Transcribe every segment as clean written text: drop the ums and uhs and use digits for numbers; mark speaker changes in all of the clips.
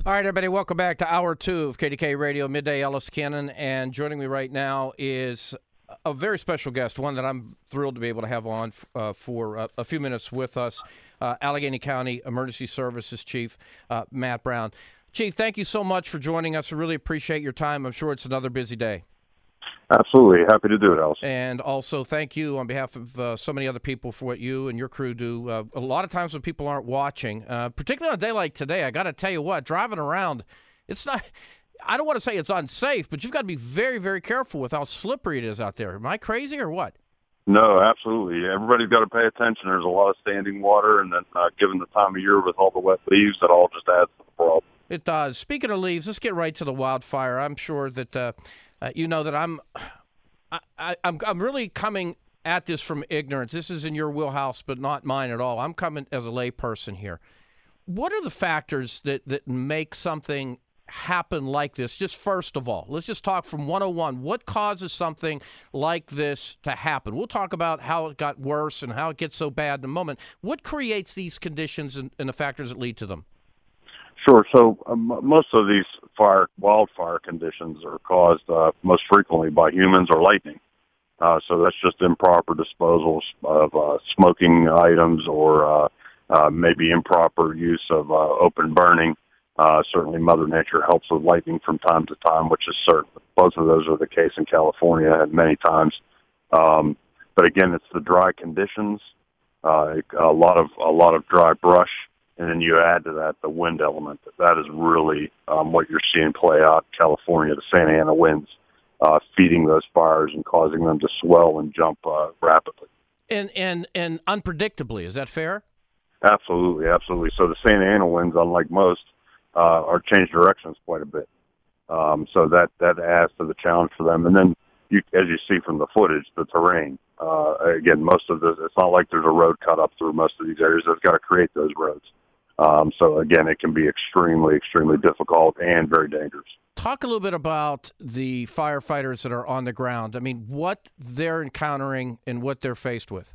Speaker 1: All right, everybody, welcome back to Hour 2 of KDK Radio, Midday. Ellis Cannon, and joining me right now is a very special guest, one that I'm thrilled to be able to have on for a few minutes with us, Allegheny County Emergency Services Chief Matt Brown. Chief, thank you so much for joining us. We really appreciate your time. I'm sure it's another busy day.
Speaker 2: Absolutely. Happy to do it, Ellis.
Speaker 1: And also thank you on behalf of so many other people for what you and your crew do. A lot of times when people aren't watching, particularly on a day like today, I got to tell you what, driving around, it's not – I don't want to say it's unsafe, but you've got to be very, very careful with how slippery it is out there. Am I crazy or what?
Speaker 2: No, absolutely. Everybody's got to pay attention. There's a lot of standing water, and then given the time of year with all the wet leaves, that all just adds to the problem.
Speaker 1: It does. Speaking of leaves, let's get right to the wildfire. I'm sure that you know that I'm really coming at this from ignorance. This is in your wheelhouse, but not mine at all. I'm coming as a layperson here. What are the factors that make something happen like this? Just first of all, let's just talk from 101. What causes something like this to happen? We'll talk about how it got worse and how it gets so bad in a moment. What creates these conditions and the factors that lead to them?
Speaker 2: Sure. So most of these wildfire conditions are caused most frequently by humans or lightning. So that's just improper disposals of smoking items or maybe improper use of open burning. Certainly Mother Nature helps with lightning from time to time, which is certain. Both of those are the case in California and many times. But again, it's the dry conditions, a lot of dry brush. And then you add to that the wind element. That is really what you're seeing play out in California, the Santa Ana winds feeding those fires and causing them to swell and jump rapidly. And
Speaker 1: unpredictably, is that fair?
Speaker 2: Absolutely, absolutely. So the Santa Ana winds, unlike most, are change directions quite a bit. So that adds to the challenge for them. And then, as you see from the footage, the terrain. Again, most of this, it's not like there's a road cut up through most of these areas. They've got to create those roads. So, again, it can be extremely, extremely difficult and very dangerous.
Speaker 1: Talk a little bit about the firefighters that are on the ground. I mean, what they're encountering and what they're faced with.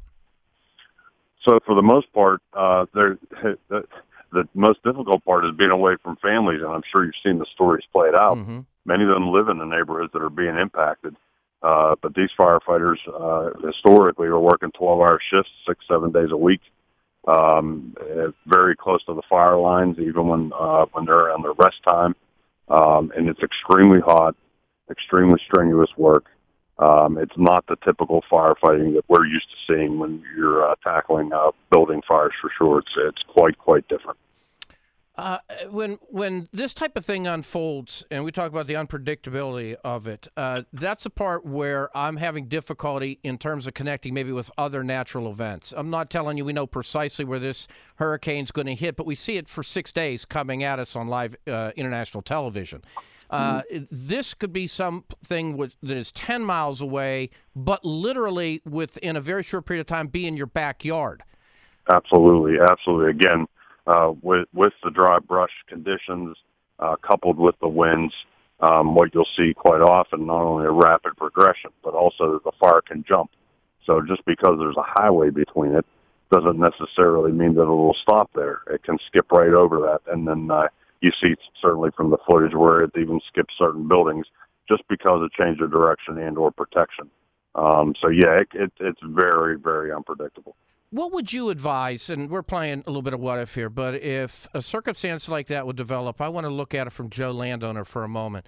Speaker 2: So, for the most part, the most difficult part is being away from families, and I'm sure you've seen the stories played out. Mm-hmm. Many of them live in the neighborhoods that are being impacted. But these firefighters historically are working 12-hour shifts, 6-7 days a week. Very close to the fire lines, even when they're on their rest time. And it's extremely hot, extremely strenuous work. It's not the typical firefighting that we're used to seeing when you're tackling building fires for sure. It's quite different.
Speaker 1: When this type of thing unfolds, and we talk about the unpredictability of it, that's the part where I'm having difficulty in terms of connecting maybe with other natural events. I'm not telling you we know precisely where this hurricane's going to hit, but we see it for 6 days coming at us on live international television. This could be something that is 10 miles away, but literally within a very short period of time be in your backyard.
Speaker 2: Absolutely. Again, with the dry brush conditions coupled with the winds, what you'll see quite often, not only a rapid progression, but also that the fire can jump. So just because there's a highway between it doesn't necessarily mean that it will stop there. It can skip right over that. And then you see certainly from the footage where it even skips certain buildings just because of change of direction and or protection. It's very, very unpredictable.
Speaker 1: What would you advise, and we're playing a little bit of what if here, but if a circumstance like that would develop, I want to look at it from Joe Landowner for a moment.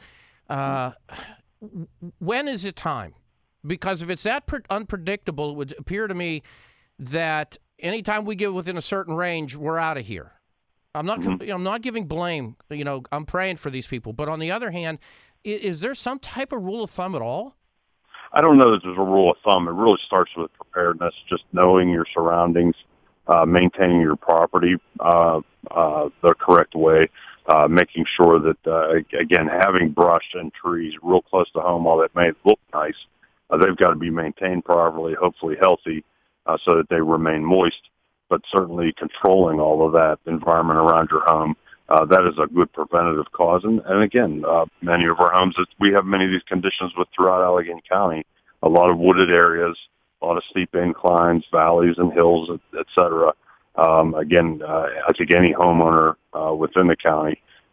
Speaker 1: When is it time? Because if it's that unpredictable, it would appear to me that anytime we get within a certain range, we're out of here. I'm not giving blame. I'm praying for these people. But on the other hand, is there some type of rule of thumb at all?
Speaker 2: I don't know that there's a rule of thumb. It really starts with preparedness, just knowing your surroundings, maintaining your property the correct way, making sure that, again, having brush and trees real close to home, while that may look nice, they've got to be maintained properly, hopefully healthy, so that they remain moist, but certainly controlling all of that environment around your home. That is a good preventative cause. And again, many of our homes, we have many of these conditions with throughout Allegheny County, a lot of wooded areas, a lot of steep inclines, valleys and hills, et cetera. I think any homeowner within the county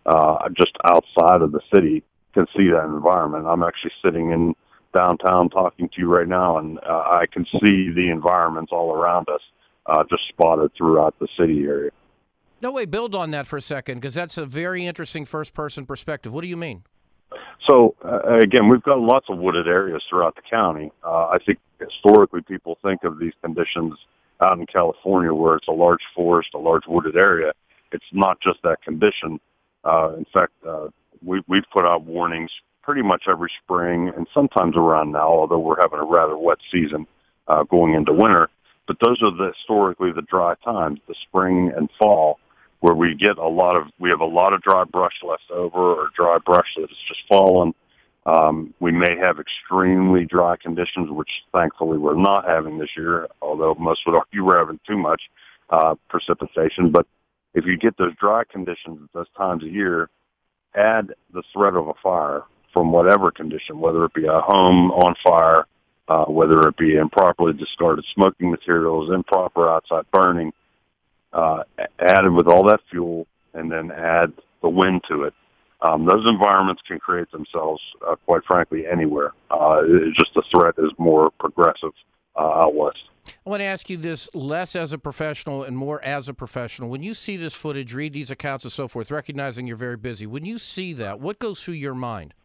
Speaker 2: just outside of the city can see that environment. I'm actually sitting in downtown talking to you right now, and I can see the environments all around us, just spotted throughout the city area.
Speaker 1: No way, build on that for a second, because that's a very interesting first-person perspective. What do you mean?
Speaker 2: So, again, we've got lots of wooded areas throughout the county. I think historically people think of these conditions out in California where it's a large forest, a large wooded area. It's not just that condition. In fact, we've put out warnings pretty much every spring and sometimes around now, although we're having a rather wet season going into winter. But those are historically the dry times, the spring and fall, where we have a lot of dry brush left over or dry brush that has just fallen. We may have extremely dry conditions, which thankfully we're not having this year, although most would argue we're having too much precipitation. But if you get those dry conditions at those times of year, add the threat of a fire from whatever condition, whether it be a home on fire, whether it be improperly discarded smoking materials, improper outside burning, added with all that fuel, and then add the wind to it. Those environments can create themselves, quite frankly, anywhere. It's just the threat is more progressive out west.
Speaker 1: I want to ask you this less as a professional and more as a professional. When you see this footage, read these accounts and so forth, recognizing you're very busy, when you see that, what goes through your mind?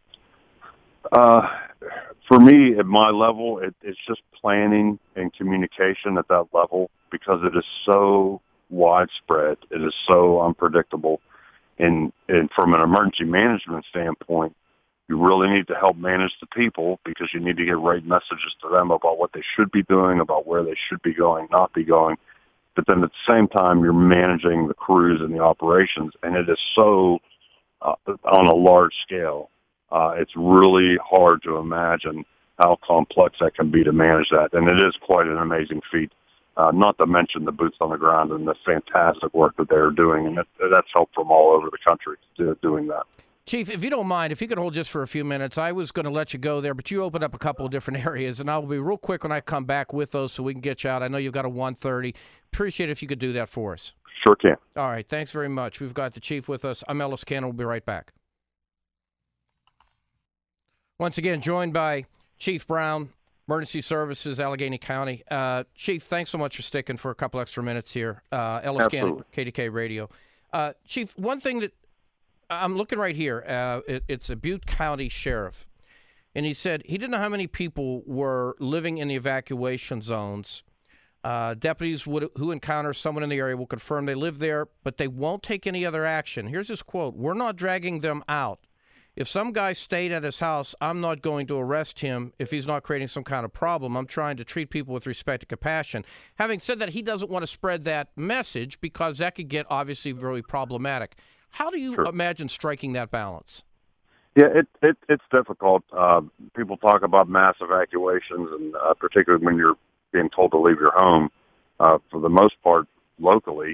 Speaker 2: For me, at my level, it's just planning and communication at that level, because it is so widespread. It is so unpredictable. And from an emergency management standpoint, you really need to help manage the people, because you need to get right messages to them about what they should be doing, about where they should be going, not be going. But then at the same time, you're managing the crews and the operations, and it is so on a large scale. It's really hard to imagine how complex that can be to manage that. And it is quite an amazing feat, not to mention the boots on the ground and the fantastic work that they're doing. And that's help from all over the country doing that.
Speaker 1: Chief, if you don't mind, if you could hold just for a few minutes, I was going to let you go there, but you opened up a couple of different areas, and I'll be real quick when I come back with those so we can get you out. I know you've got a 1:30. Appreciate it if you could do that for us.
Speaker 2: Sure can.
Speaker 1: All right, thanks very much. We've got the Chief with us. I'm Ellis Cannon. We'll be right back. Once again, joined by Chief Brown, Emergency Services, Allegheny County. Chief, thanks so much for sticking for a couple extra minutes here. Ellis Cannon, KDK Radio. Chief, one thing that I'm looking right here, it's a Butte County Sheriff, and he said he didn't know how many people were living in the evacuation zones. Deputies who encounter someone in the area will confirm they live there, but they won't take any other action. Here's his quote: "We're not dragging them out. If some guy stayed at his house, I'm not going to arrest him if he's not creating some kind of problem. I'm trying to treat people with respect and compassion." Having said that, he doesn't want to spread that message because that could get obviously very problematic. How do you imagine striking that balance?
Speaker 2: Yeah, it's difficult. People talk about mass evacuations, and particularly when you're being told to leave your home. For the most part, locally,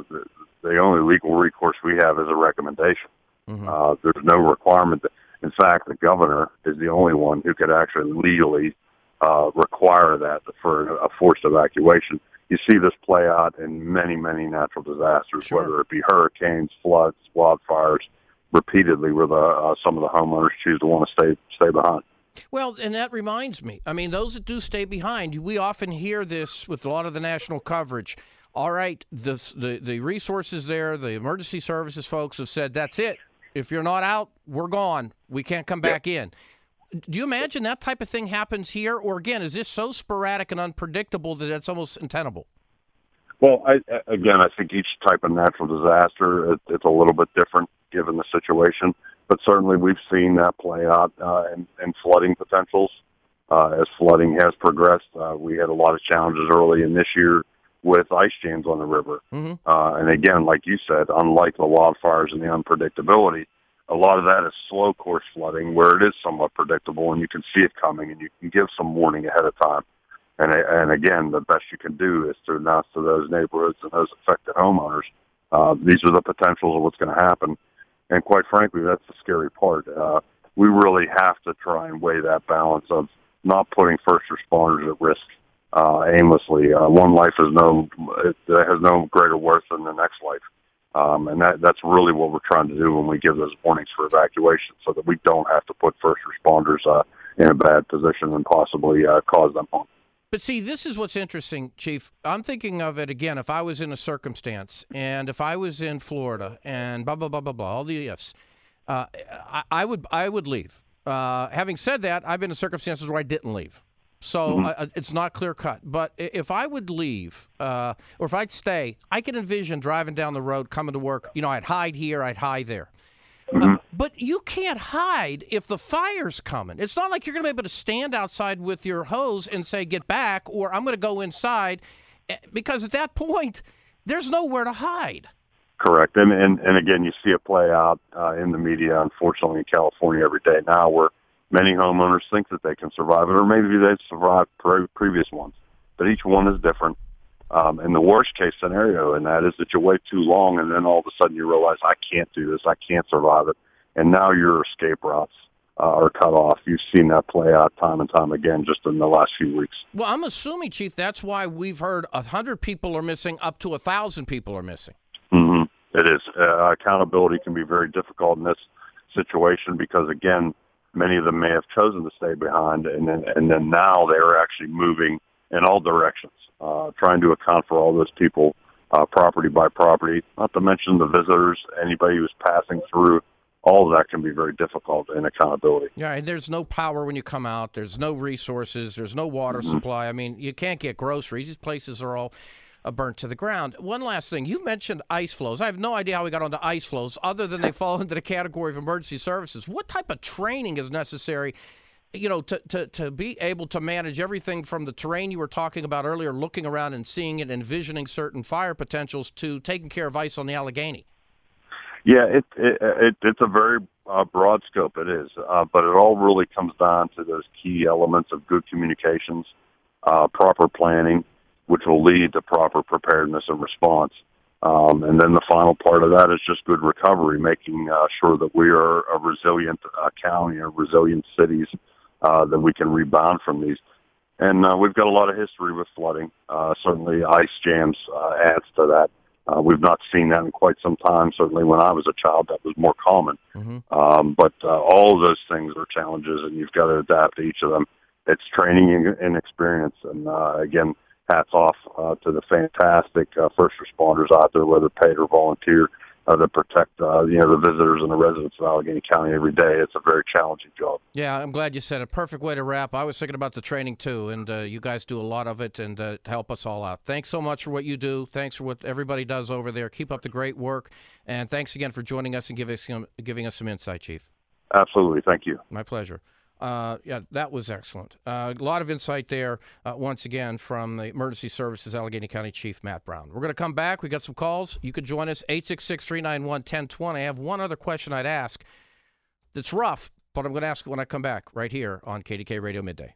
Speaker 2: the only legal recourse we have is a recommendation. Mm-hmm. There's no requirement. In fact, the governor is the only one who could actually legally require that for a forced evacuation. You see this play out in many, many natural disasters, sure, whether it be hurricanes, floods, wildfires, repeatedly, where some of the homeowners choose to want to stay behind.
Speaker 1: Well, and that reminds me, I mean, those that do stay behind, we often hear this with a lot of the national coverage. All right, the resources there, the emergency services folks have said, that's it. If you're not out, we're gone. We can't come back in. Do you imagine that type of thing happens here? Or, again, is this so sporadic and unpredictable that it's almost untenable?
Speaker 2: Well, I think each type of natural disaster, it's a little bit different given the situation. But certainly we've seen that play out in flooding potentials. As flooding has progressed, we had a lot of challenges early in this year with ice jams on the river. Mm-hmm. And again, like you said, unlike the wildfires and the unpredictability, a lot of that is slow course flooding where it is somewhat predictable and you can see it coming and you can give some warning ahead of time. And again, the best you can do is to announce to those neighborhoods and those affected homeowners, these are the potentials of what's going to happen. And quite frankly, that's the scary part. We really have to try and weigh that balance of not putting first responders at risk aimlessly. One life has no greater worth than the next life. And that's really what we're trying to do when we give those warnings for evacuation, so that we don't have to put first responders in a bad position and possibly cause them harm.
Speaker 1: But see, this is what's interesting, Chief. I'm thinking of it again. If I was in a circumstance, and if I was in Florida, and blah blah blah blah blah, all the ifs, I would leave. Having said that, I've been in circumstances where I didn't leave, so it's not clear cut. But if I would leave, or if I'd stay, I can envision driving down the road, coming to work. I'd hide here, I'd hide there. But you can't hide if the fire's coming. It's not like you're going to be able to stand outside with your hose and say, get back, or I'm going to go inside, because at that point, there's nowhere to hide.
Speaker 2: Correct. And again, you see it play out in the media, unfortunately, in California every day now, where many homeowners think that they can survive it, or maybe they've survived previous ones. But each one is different. And the worst case scenario in that is that you wait too long, and then all of a sudden you realize, I can't do this, I can't survive it. And now your escape routes are cut off. You've seen that play out time and time again just in the last few weeks.
Speaker 1: Well, I'm assuming, Chief, that's why we've heard 100 people are missing, up to 1,000 people are missing.
Speaker 2: It is. Accountability can be very difficult in this situation because, again, many of them may have chosen to stay behind, and then now they're actually moving in all directions, trying to account for all those people, property by property, not to mention the visitors, anybody who's passing through. All of that can be very difficult in accountability.
Speaker 1: Yeah, and there's no power when you come out. There's no resources. There's no water supply. I mean, you can't get groceries. These places are all burnt to the ground. One last thing. You mentioned ice flows. I have no idea how we got onto ice flows other than they fall into the category of emergency services. What type of training is necessary, to be able to manage everything from the terrain you were talking about earlier, looking around and seeing it, envisioning certain fire potentials, to taking care of ice on the Allegheny?
Speaker 2: Yeah, it's a very broad scope. It is, but it all really comes down to those key elements of good communications, proper planning, which will lead to proper preparedness and response. And then the final part of that is just good recovery, making sure that we are a resilient county or resilient cities, that we can rebound from these. And we've got a lot of history with flooding. Certainly ice jams adds to that. We've not seen that in quite some time. Certainly when I was a child, that was more common. But all of those things are challenges, and you've got to adapt to each of them. It's training and experience. And again, hats off to the fantastic first responders out there, whether paid or volunteer, that protect the visitors and the residents of Allegheny County every day. It's a very challenging job.
Speaker 1: Yeah, I'm glad you said it. Perfect way to wrap. I was thinking about the training too, and you guys do a lot of it, and to help us all out. Thanks so much for what you do. Thanks for what everybody does over there. Keep up the great work, and thanks again for joining us and giving us some insight, Chief.
Speaker 2: Absolutely. Thank you.
Speaker 1: My pleasure. Yeah, that was excellent. A lot of insight there, once again, from the Emergency Services Allegheny County Chief Matt Brown. We're going to come back. We got some calls. You could join us, 866-391-1020. I have one other question I'd ask that's rough, but I'm going to ask it when I come back right here on KDK Radio Midday.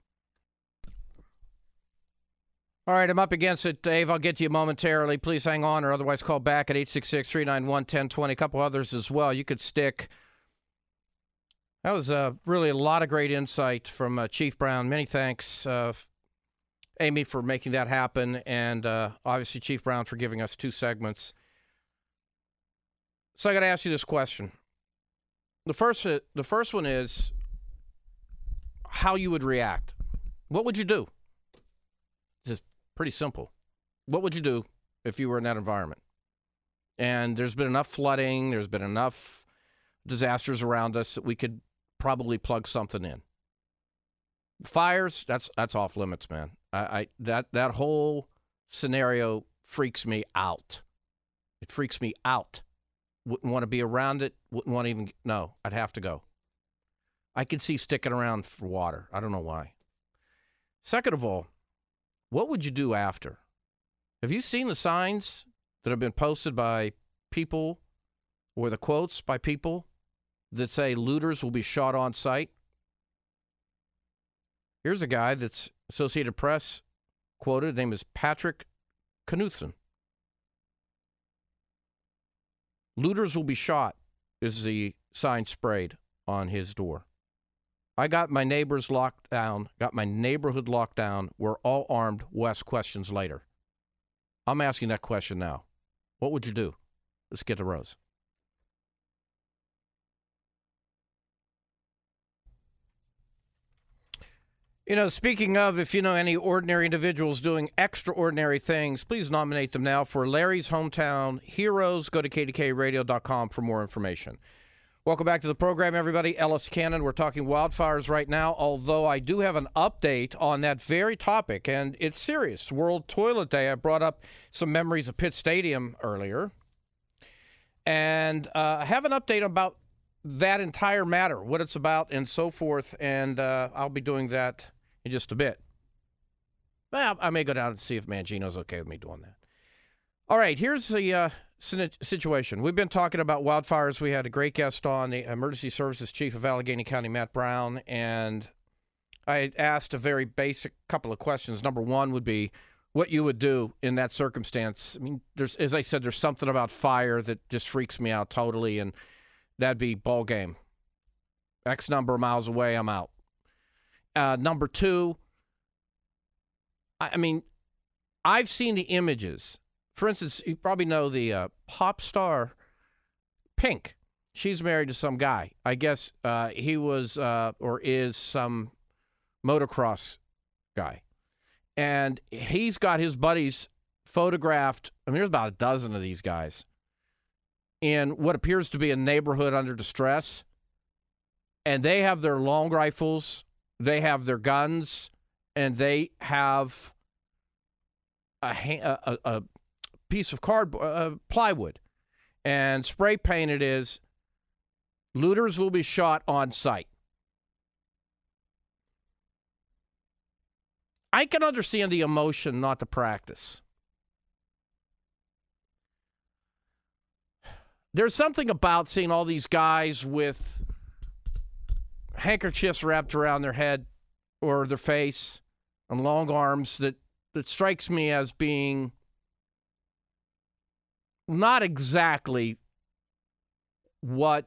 Speaker 1: All right, I'm up against it, Dave. I'll get to you momentarily. Please hang on, or otherwise call back at 866-391-1020. A couple others as well. You could stick. That was really a lot of great insight from Chief Brown. Many thanks, Amy, for making that happen, and obviously Chief Brown for giving us 2 segments. So I got to ask you this question. The first one is how you would react. What would you do? Just pretty simple. What would you do if you were in that environment? And there's been enough flooding, there's been enough disasters around us that we could probably plug something in. Fires, that's off limits, man. That whole scenario freaks me out. It freaks me out. Wouldn't want to be around it. Wouldn't want to even. No, I'd have to go. I could see sticking around for water. I don't know why. Second of all, what would you do after? Have you seen the signs that have been posted by people, or the quotes by people that say looters will be shot on sight? Here's a guy that's Associated Press quoted. His name is Patrick Knutson. Looters will be shot is the sign sprayed on his door. I got my neighbors locked down, got my neighborhood locked down. We're all armed. Wes questions later. I'm asking that question now. What would you do? Let's get to Rose. You know, speaking of, if you know any ordinary individuals doing extraordinary things, please nominate them now for Larry's Hometown Heroes. Go to kdkradio.com for more information. Welcome back to the program, everybody. Ellis Cannon. We're talking wildfires right now, although I do have an update on that very topic, and it's serious. World Toilet Day. I brought up some memories of Pitt Stadium earlier, and I have an update about that entire matter, what it's about, and so forth, and I'll be doing that in just a bit. Well, I may go down and see if Mangino's okay with me doing that. All right, here's the situation. We've been talking about wildfires. We had a great guest on, the Emergency Services Chief of Allegheny County, Matt Brown, and I asked a very basic couple of questions. Number one would be what you would do in that circumstance. I mean, as I said, there's something about fire that just freaks me out totally, and that'd be ball game. X number of miles away, I'm out. Number two, I mean, I've seen the images. For instance, you probably know the pop star Pink. She's married to some guy. I guess he was or is some motocross guy. And he's got his buddies photographed. I mean, there's about a dozen of these guys in what appears to be a neighborhood under distress. And they have their long rifles, they have their guns, and they have a piece of cardboard, plywood, and spray painted is, looters will be shot on sight. I can understand the emotion, not the practice. There's something about seeing all these guys with handkerchiefs wrapped around their head or their face and long arms that strikes me as being not exactly what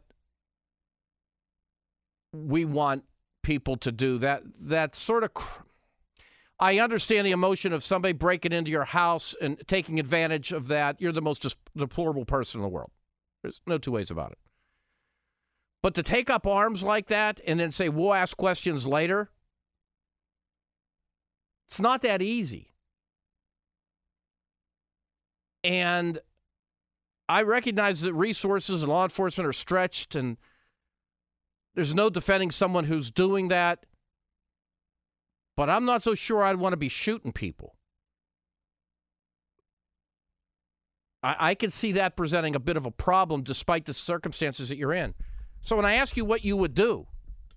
Speaker 1: we want people to do. That sort of... I understand the emotion of somebody breaking into your house and taking advantage of that. You're the most deplorable person in the world. There's no two ways about it. But to take up arms like that and then say, we'll ask questions later, it's not that easy. And I recognize that resources and law enforcement are stretched, and there's no defending someone who's doing that. But I'm not so sure I'd want to be shooting people. I can see that presenting a bit of a problem despite the circumstances that you're in. So when I ask you what you would do,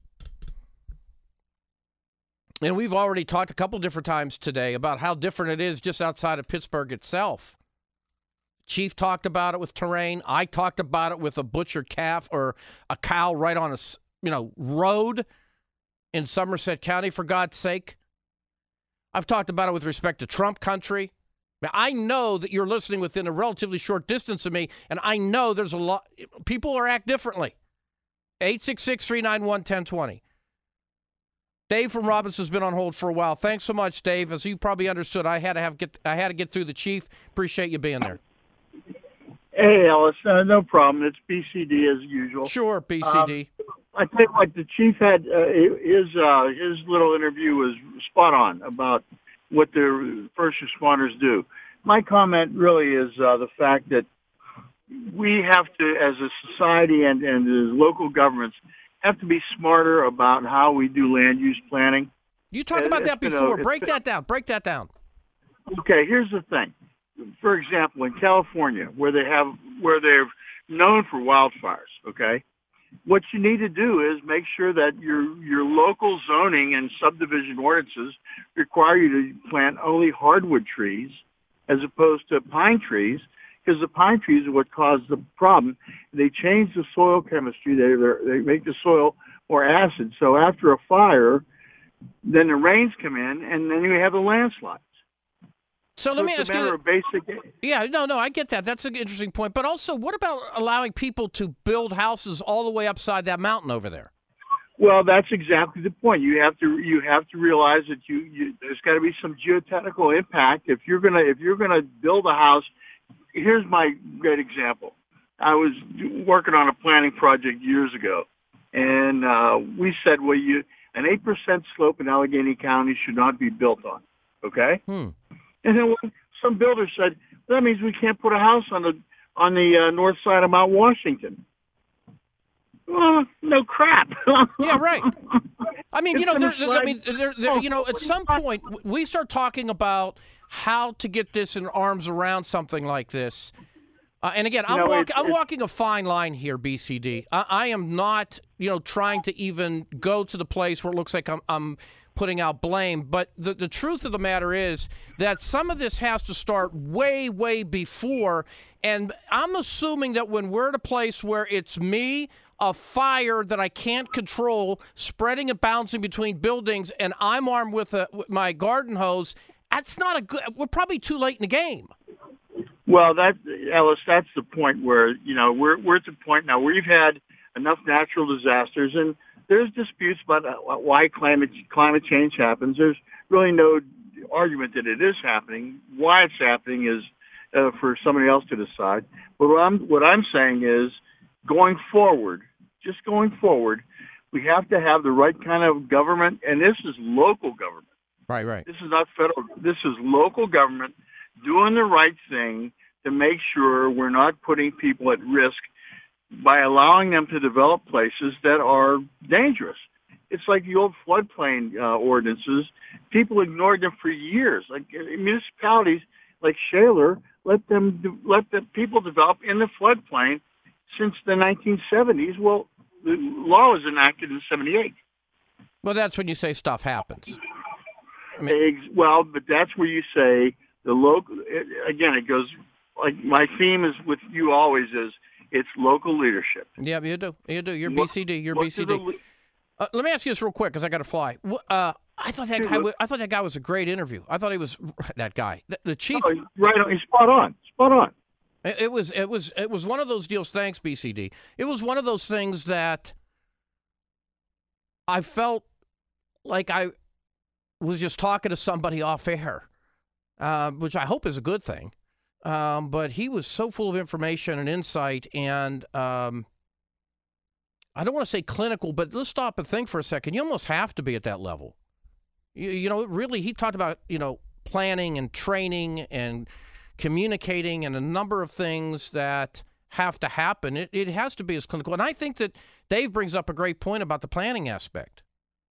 Speaker 1: and we've already talked a couple different times today about how different it is just outside of Pittsburgh itself. Chief talked about it with terrain. I talked about it with a butchered calf or a cow right on a road in Somerset County, for God's sake. I've talked about it with respect to Trump country. Now, I know that you're listening within a relatively short distance of me, and I know there's a lot. People are act differently. 866-391-1020. Dave from Robinson's been on hold for a while. Thanks so much, Dave. As you probably understood, I had to get through the chief. Appreciate you being there.
Speaker 3: Hey, Ellis, no problem. It's BCD as usual.
Speaker 1: Sure, BCD.
Speaker 3: I think like the chief had his little interview was spot on about what the first responders do. My comment really is the fact that we have to, as a society and as local governments, have to be smarter about how we do land use planning.
Speaker 1: You talked about that before. Break that down.
Speaker 3: Okay, here's the thing. For example, in California, where they're known for wildfires, okay, what you need to do is make sure that your local zoning and subdivision ordinances require you to plant only hardwood trees as opposed to pine trees, because the pine trees are what cause the problem. They change the soil chemistry. They make the soil more acid. So after a fire, then the rains come in, and then you have the landslides.
Speaker 1: So let me ask you.
Speaker 3: Basic...
Speaker 1: Yeah, no, I get that. That's an interesting point. But also, what about allowing people to build houses all the way upside that mountain over there?
Speaker 3: Well, that's exactly the point. You have to realize that there's got to be some geotechnical impact if you're gonna build a house. Here's my great example. I was working on a planning project years ago, and we said, well, an 8% slope in Allegheny County should not be built on. Okay. And then some builder said, that means we can't put a house on the north side of Mount Washington. Well, no crap.
Speaker 1: Yeah, right. I mean, at some point we start talking about how to get this in arms around something like this. And again, I'm walking a fine line here, BCD. I am not, trying to even go to the place where it looks like I'm putting out blame. But the truth of the matter is that some of this has to start way, way before. And I'm assuming that when we're at a place where it's me, a fire that I can't control, spreading and bouncing between buildings, and I'm armed with my garden hose, that's not a good. We're probably too late in the game.
Speaker 3: Well, Ellis, that's the point where we're at the point now where we've had enough natural disasters, and there's disputes about why climate change happens. There's really no argument that it is happening. Why it's happening is for somebody else to decide. But what I'm saying is, going forward, we have to have the right kind of government, and this is local government.
Speaker 1: Right.
Speaker 3: This is not federal. This is local government doing the right thing to make sure we're not putting people at risk by allowing them to develop places that are dangerous. It's like the old floodplain ordinances. People ignored them for years. Like municipalities like Shaler let the people develop in the floodplain since the 1970s. Well, the law was enacted in 78.
Speaker 1: Well, that's when you say stuff happens.
Speaker 3: Well, but that's where you say the local. Again, it goes like my theme is with you always is it's local leadership.
Speaker 1: Yeah, you do. You're BCD. You're BCD. Let me ask you this real quick because I got to fly. I thought that guy was a great interview. I thought he was that guy, the chief.
Speaker 3: Oh, right, he's spot on.
Speaker 1: It was one of those deals. Thanks, BCD. It was one of those things that I felt like I was just talking to somebody off air, which I hope is a good thing. But he was so full of information and insight, and I don't want to say clinical, but let's stop and think for a second. You almost have to be at that level. Really, he talked about, planning and training and communicating and a number of things that have to happen. It has to be as clinical. And I think that Dave brings up a great point about the planning aspect.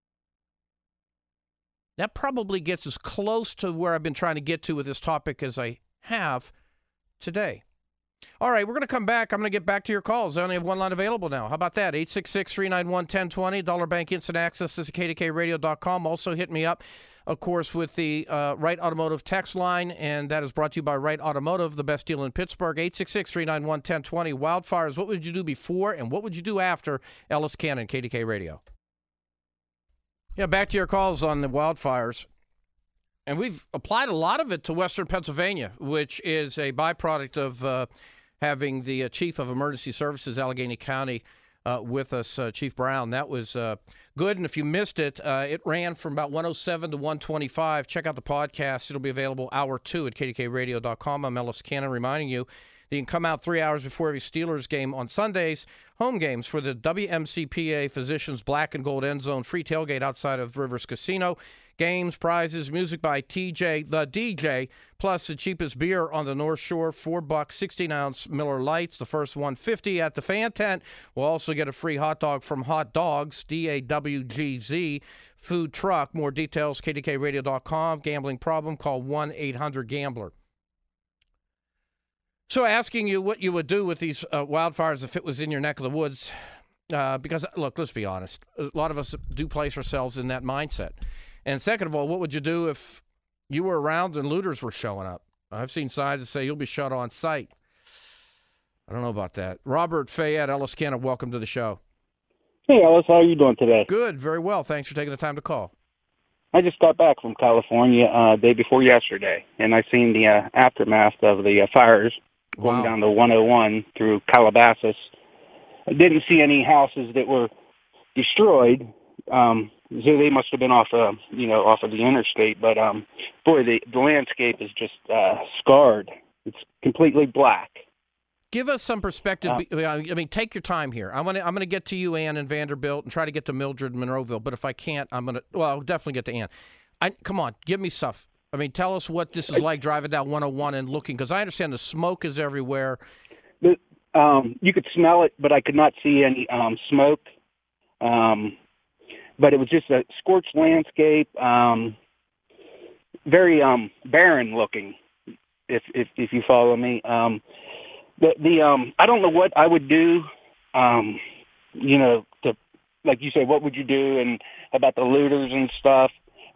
Speaker 1: That probably gets as close to where I've been trying to get to with this topic as I have today. All right, we're going to come back. I'm going to get back to your calls. I only have one line available now. How about that? 866-391-1020. Dollar Bank Instant Access. This is KDKRadio.com. Also hit me up, of course, with the Wright Automotive text line, and that is brought to you by Wright Automotive, the best deal in Pittsburgh. 866-391-1020. Wildfires, what would you do before and what would you do after? Ellis Cannon, KDK Radio. Yeah, back to your calls on the wildfires. And we've applied a lot of it to Western Pennsylvania, which is a byproduct of having the Chief of Emergency Services, Allegheny County, with us, Chief Brown. That was good. And if you missed it, it ran from about 107 to 125. Check out the podcast. It'll be available hour 2 at kdkradio.com. I'm Ellis Cannon reminding you that you can come out 3 hours before every Steelers game on Sundays. Home games for the WMCPA Physicians Black and Gold End Zone. Free tailgate outside of Rivers Casino. Games, prizes, music by TJ, the DJ, plus the cheapest beer on the North Shore, $4, 16-ounce Miller Lights, the first $1.50 at the Fan Tent. We'll also get a free hot dog from Hot Dogs, DAWGZ, food truck. More details, kdkradio.com. Gambling problem, call 1-800-GAMBLER. So asking you what you would do with these wildfires if it was in your neck of the woods, because, look, let's be honest. A lot of us do place ourselves in that mindset. And second of all, what would you do if you were around and looters were showing up? I've seen signs that say you'll be shot on sight. I don't know about that. Robert Fayette, Ellis Cannon, welcome to the show.
Speaker 4: Hey, Ellis, how are you doing today?
Speaker 1: Good, very well. Thanks for taking the time to call.
Speaker 4: I just got back from California day before yesterday, and I seen the aftermath of the fires going down the 101 through Calabasas. I didn't see any houses that were destroyed. So they must have been off of the interstate. But boy, the landscape is just scarred. It's completely black.
Speaker 1: Give us some perspective. I mean, take your time here. I'm gonna get to you, Ann, in Vanderbilt, and try to get to Mildred in Monroeville. But if I can't, I'll definitely get to Ann. Come on, give me stuff. I mean, tell us what this is like driving down 101 and looking, because I understand the smoke is everywhere.
Speaker 4: You could smell it, but I could not see any smoke. But it was just a scorched landscape, very barren looking, if you follow me. I don't know what I would do, to, like you say, what would you do, and about the looters and stuff.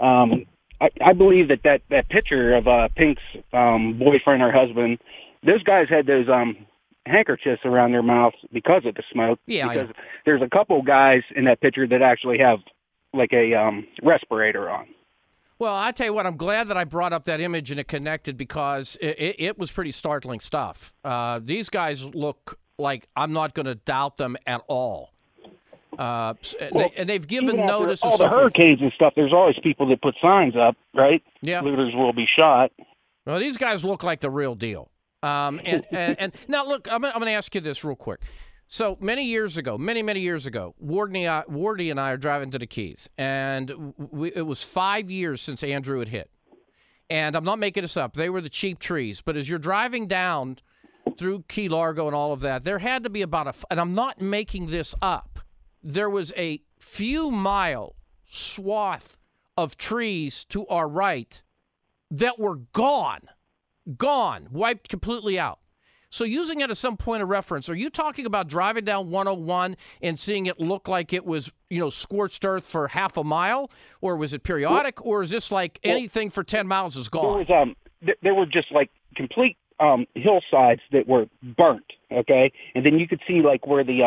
Speaker 4: I believe that picture of Pink's boyfriend or husband, those guys had those handkerchiefs around their mouths because of the smoke.
Speaker 1: Yeah,
Speaker 4: because there's a couple guys in that picture that actually have like a respirator on.
Speaker 1: Well, I tell you what, I'm glad that I brought up that image and it connected, because it was pretty startling stuff. These guys look like, I'm not going to doubt them at all. And they've given notice.
Speaker 4: All the hurricanes and stuff, there's always people that put signs up, right? Yeah. Looters will be shot.
Speaker 1: Well, these guys look like the real deal. And now, look, I'm going to ask you this real quick. So many years ago, many years ago, Wardy and I are driving to the Keys, and it was 5 years since Andrew had hit. And I'm not making this up. They were the cheap trees. But as you're driving down through Key Largo and all of that, there had to be about and I'm not making this up, there was a few mile swath of trees to our right that were gone, wiped completely out. So using it as some point of reference, are you talking about driving down 101 and seeing it look like it was, scorched earth for half a mile? Or was it periodic? Or is this like anything for 10 miles is gone?
Speaker 4: There were just like complete hillsides that were burnt, okay? And then you could see like where the,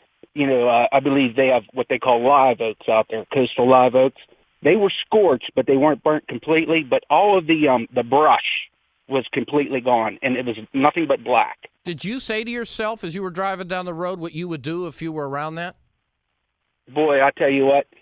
Speaker 4: I believe they have what they call live oaks out there, coastal live oaks. They were scorched, but they weren't burnt completely. But all of the brush was completely gone, and it was nothing but black.
Speaker 1: Did you say to yourself as you were driving down the road what you would do if you were around that?
Speaker 4: Boy, I tell you what,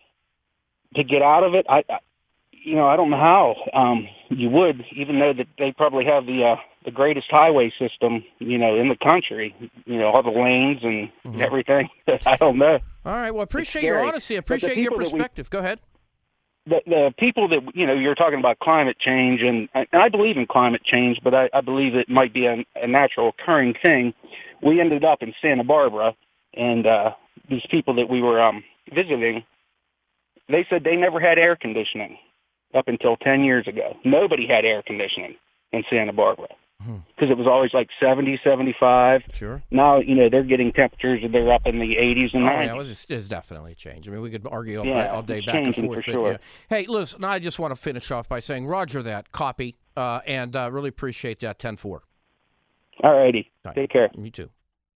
Speaker 4: to get out of it, I don't know how you would, even though that they probably have the greatest highway system, in the country, all the lanes and everything. I don't know.
Speaker 1: All right, well, appreciate your honesty. Appreciate your perspective. Go ahead.
Speaker 4: The people that, you're talking about climate change, and I believe in climate change, but I believe it might be a natural occurring thing. We ended up in Santa Barbara, and these people that we were visiting, they said they never had air conditioning up until 10 years ago. Nobody had air conditioning in Santa Barbara because it was always like 70, 75.
Speaker 1: Sure.
Speaker 4: Now, they're getting temperatures that they're up in the 80s and 90s.
Speaker 1: Oh, yeah, it's definitely a change. I mean, we could argue all day back and forth.
Speaker 4: For sure.
Speaker 1: Yeah. Hey, listen, I just want to finish off by saying, Roger that, copy, and really appreciate that 10-4.
Speaker 4: All righty. Take care.
Speaker 1: You too.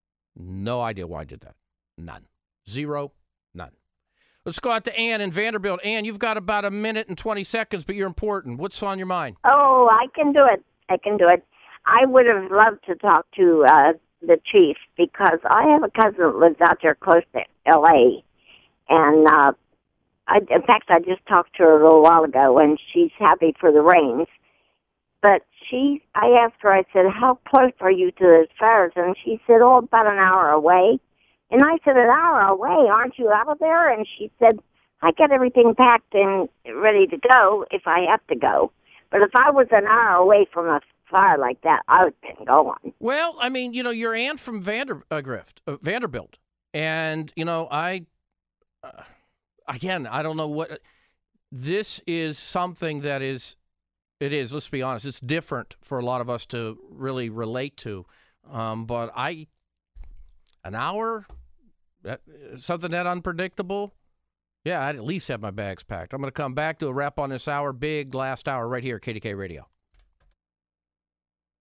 Speaker 1: No idea why I did that. None. Zero. None. Let's go out to Ann in Vanderbilt. Ann, you've got about a minute and 20 seconds, but you're important. What's on your mind?
Speaker 5: Oh, I can do it. I would have loved to talk to the chief, because I have a cousin that lives out there close to L.A., and in fact, I just talked to her a little while ago, and she's happy for the rains. But I asked her, I said, how close are you to those fires? And she said, about an hour away. And I said, an hour away? Aren't you out of there? And she said, I got everything packed and ready to go if I have to go. But if I was an hour away from a fire like that, I would have been going.
Speaker 1: Well, I mean, you're Ann from Vanderbilt. And, again, I don't know what – this is something that is – it is, let's be honest, it's different for a lot of us to really relate to. But an hour, something that unpredictable, yeah, I'd at least have my bags packed. I'm going to come back to a wrap on this hour, big last hour right here, KDK Radio.